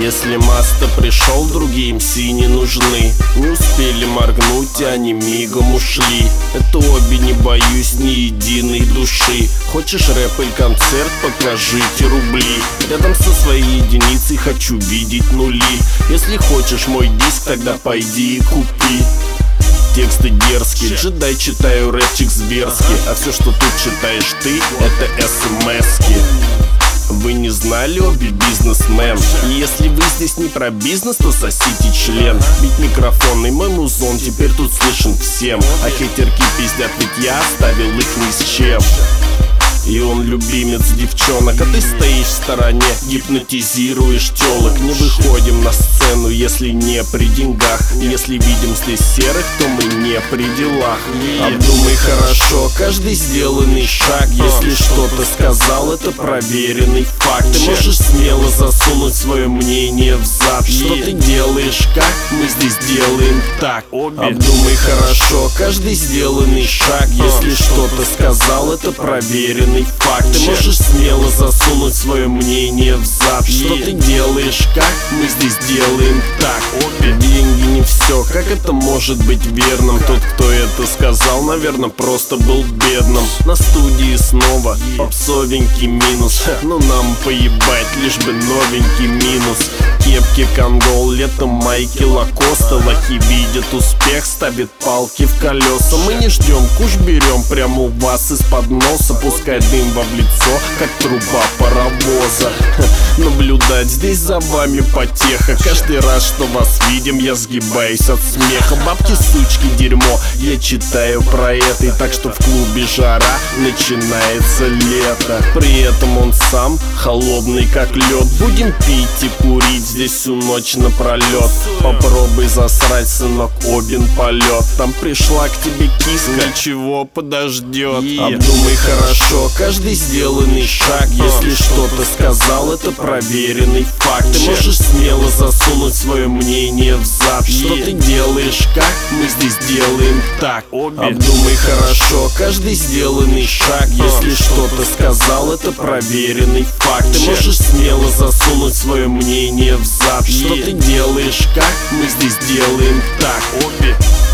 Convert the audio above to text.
Если Маста пришел, другие МС не нужны. Не успели моргнуть, и они мигом ушли. Это обе, не боюсь ни единой души. Хочешь рэп или концерт, покажите рубли. Рядом со своей единицей хочу видеть нули. Если хочешь мой диск, тогда пойди и купи. Тексты дерзкие, джедай, читаю рэпчик зверски. А все, что тут читаешь ты, это смски. Вы не знали, обе бизнесмен. И если вы здесь не про бизнес, то сосите член. Бить микрофон и мой музон теперь тут слышен всем. А хейтерки пиздят, ведь я оставил их ни с чем. И он любимец девчонок, а ты стоишь в стороне, гипнотизируешь телок. Не выходим на сцену, если не при деньгах. Если видим здесь серых, то мы не при делах. Обдумай хорошо каждый сделанный шаг. Если что-то сказал, это проверенный факт. Ты можешь смело засунуть свое мнение в зад. Что ты делаешь, как? Мы здесь делаем так. Обдумай хорошо каждый сделанный шаг. Если что-то сказал, это проверенный факт. Ты можешь смело засунуть свое мнение в зад. Что ты делаешь, как? Мы здесь делаем так. Деньги не все, как это может быть верным? Тот, кто это сказал, наверное, просто был бедным. На студии снова попсовенький минус. Но нам поебать, лишь бы новенький минус. Кепки Конгол, летом майки Лакоста. Лохи видят успех, ставят палки в колеса. Мы не ждем, куш берем прямо у вас из-под носа. Пускай дым вам в лицо, как труба паровоза. Наблюдать здесь за вами потеха. Каждый раз, что вас видим, я сгибаюсь от смеха. Бабки, сучки, дерьмо, я читаю про это. И так что в клубе жара, начинается лето. При этом он сам холодный как лед. Будем пить и курить здесь всю ночь напролет. Попробуй засрать, сынок, обин полет. Там пришла к тебе киска, ничего подождет. Обдумай хорошо каждый сделанный шаг. Если что-то сказал, это проверенный факт. Ты можешь смело засунуть свое мнение в зад. Что ты делаешь, как? Мы здесь делаем так. Обдумай хорошо каждый сделанный шаг. Если что-то сказал, это проверенный факт. Ты можешь смело засунуть свое мнение в зад. Что ты делаешь, как? Мы здесь делаем так.